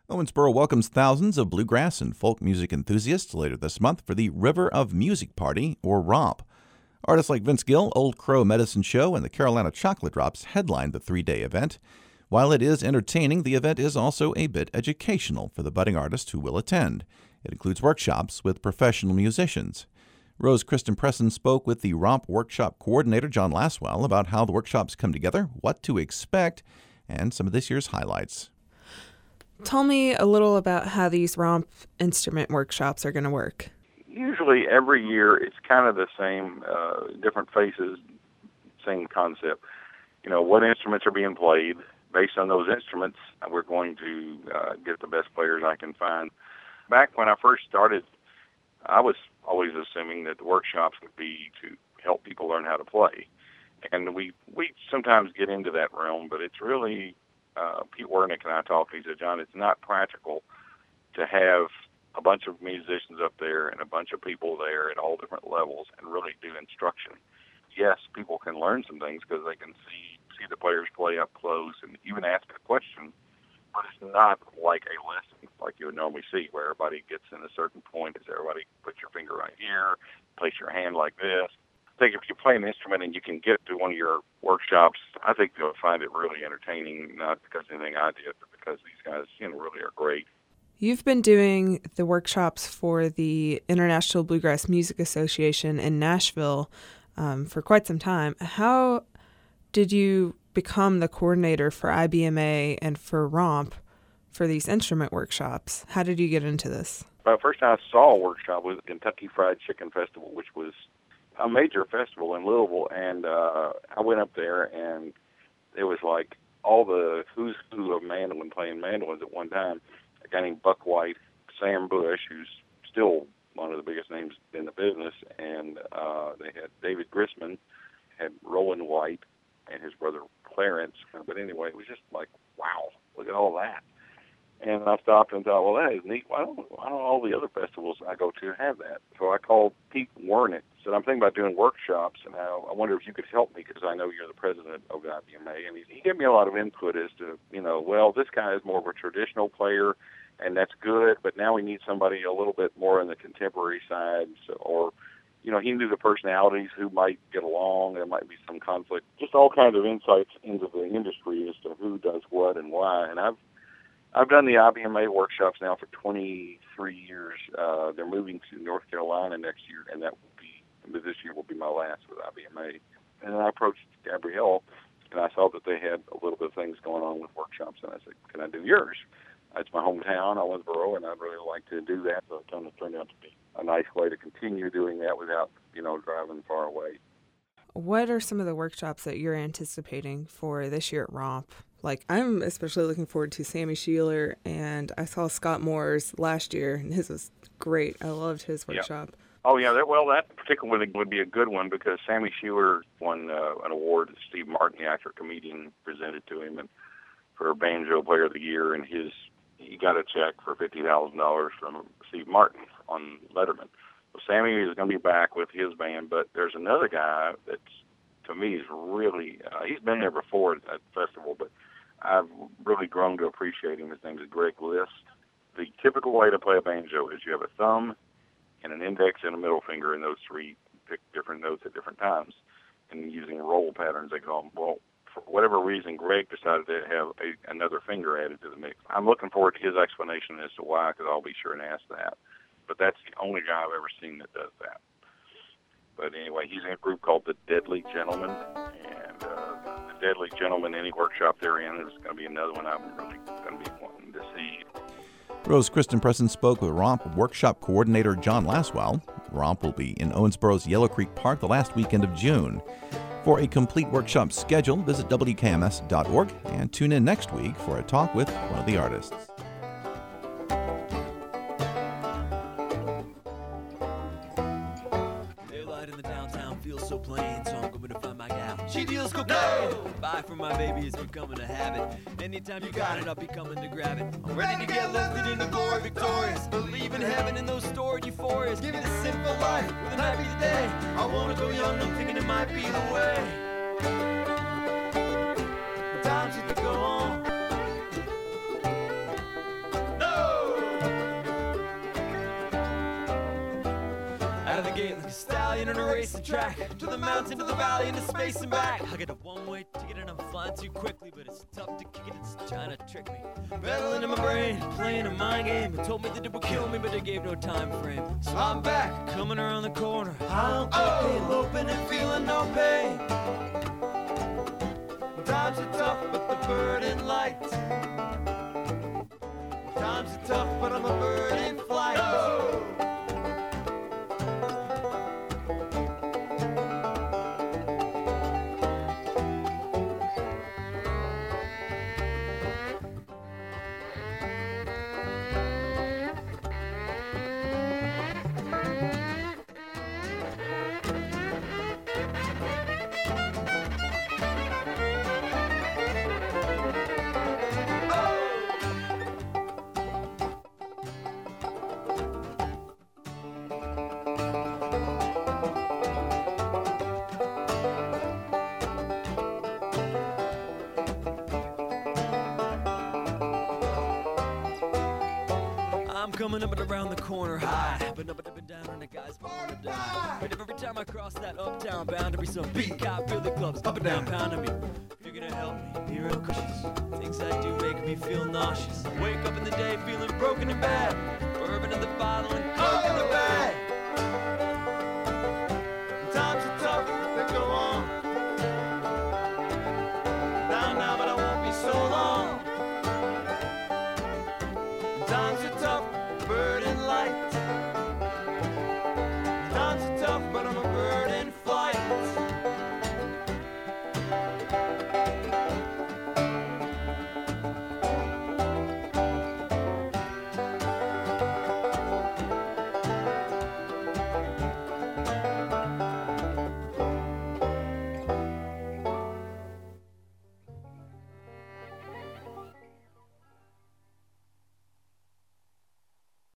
Owensboro welcomes thousands of bluegrass and folk music enthusiasts later this month for the River of Music Party, or ROMP. Artists like Vince Gill, Old Crow Medicine Show, and the Carolina Chocolate Drops headlined the three-day event. While it is entertaining, the event is also a bit educational for the budding artists who will attend. It includes workshops with professional musicians. Rose Kristen Presson spoke with the ROMP workshop coordinator, John Laswell, about how the workshops come together, what to expect, and some of this year's highlights. Tell me a little about how these ROMP instrument workshops are going to work. Usually every year it's kind of the same, different faces, same concept. You know, what instruments are being played. Based on those instruments, we're going to get the best players I can find. Back when I first started, I was always assuming that the workshops would be to help people learn how to play. And we sometimes get into that realm, but it's really, Pete Wernick and I talked, he said, John, it's not practical to have a bunch of musicians up there and a bunch of people there at all different levels and really do instruction. Yes, people can learn some things because they can see the players play up close and even ask a question, but it's not like a lesson like you would normally see where everybody gets in a certain point. Is everybody put your finger right here, place your hand like this. I think if you play an instrument and you can get to one of your workshops, I think you'll find it really entertaining, not because of anything I did, but because these guys, really are great. You've been doing the workshops for the International Bluegrass Music Association in Nashville for quite some time. How did you become the coordinator for IBMA and for ROMP for these instrument workshops? How did you get into this? Well, first time I saw a workshop was the Kentucky Fried Chicken Festival, which was a major festival in Louisville, and I went up there, and it was like all the who's who of mandolin playing mandolins at one time. A guy named Buck White, Sam Bush, who's still one of the biggest names in the business, and they had David Grisman, had Roland White, and his brother Clarence. But anyway, it was just like, wow, look at all that. And I stopped and thought, well, that is neat. Why don't all the other festivals I go to have that? So I called Pete Wernick, said, I'm thinking about doing workshops, and I wonder if you could help me because I know you're the president of the IBMA. And he gave me a lot of input as to, well, this guy is more of a traditional player, and that's good, but now we need somebody a little bit more on the contemporary side, or he knew the personalities who might get along. There might be some conflict. Just all kinds of insights into the industry as to who does what and why. And I've done the IBMA workshops now for 23 years. They're moving to North Carolina next year, and this year will be my last with IBMA. And I approached Gabrielle, and I saw that they had a little bit of things going on with workshops, and I said, can I do yours? It's my hometown, Owensboro, and I'd really like to do that. So it kind of turned out to be a nice way to continue doing that without, driving far away. What are some of the workshops that you're anticipating for this year at ROMP? Like, I'm especially looking forward to Sammy Sheeler, and I saw Scott Moore's last year, and his was great. I loved his workshop. Yep. Oh, yeah. That particular one would be a good one because Sammy Sheeler won an award that Steve Martin, the actor-comedian, presented to him and for Banjo Player of the Year, and he got a check for $50,000 from Steve Martin on Letterman. So Sammy is going to be back with his band, but there's another guy that's, to me, is really, he's been there before at that festival, but I've really grown to appreciate him. His name is Greg List. The typical way to play a banjo is you have a thumb and an index and a middle finger, and those three pick different notes at different times. And using roll patterns, they call them. Well, for whatever reason, Greg decided to have another finger added to the mix. I'm looking forward to his explanation as to why, because I'll be sure and ask that. But that's the only guy I've ever seen that does that. But anyway, he's in a group called the Deadly Gentlemen, and the Deadly Gentlemen, any workshop they're in, is going to be another one I'm really going to be wanting to see. Rose Kristen Presson spoke with ROMP workshop coordinator John Laswell. ROMP will be in Owensboro's Yellow Creek Park the last weekend of June. For a complete workshop schedule, visit WKMS.org and tune in next week for a talk with one of the artists. Daylight in the downtown feels so plain, so I'm going to find my gal. She deals cocaine. Buy from my baby is becoming a habit. Anytime you got it, I'll be coming to grab it. I'm ready to get lifted into glory victorious. Believe in heaven and those stored euphorias. Give me the simple life with a night be the day. I want to go young, I'm thinking it might be the way. Times hit to go on. playing on a racing track, to the mountain, to the valley, into space and back. I got a one-way ticket and I'm flying too quickly, but it's tough to kick it, it's trying to trick me. Battling in my brain, playing a mind game. It told me that it would kill me, but it gave no time frame. So I'm back, coming around the corner, high on cocaine, loping and feeling no pain. Times are tough, but the burden light. Times are tough, but I'm a bird in flight. Oh! Coming up and around the corner high, but up and down and the guys born to die. But every time I cross that uptown boundary, some beat cop feel the clubs up and down pounding me. If you're gonna help me be real cautious, things I do make me feel nauseous. Wake up in the day feeling broken and bad, bourbon in the bottle and coke in the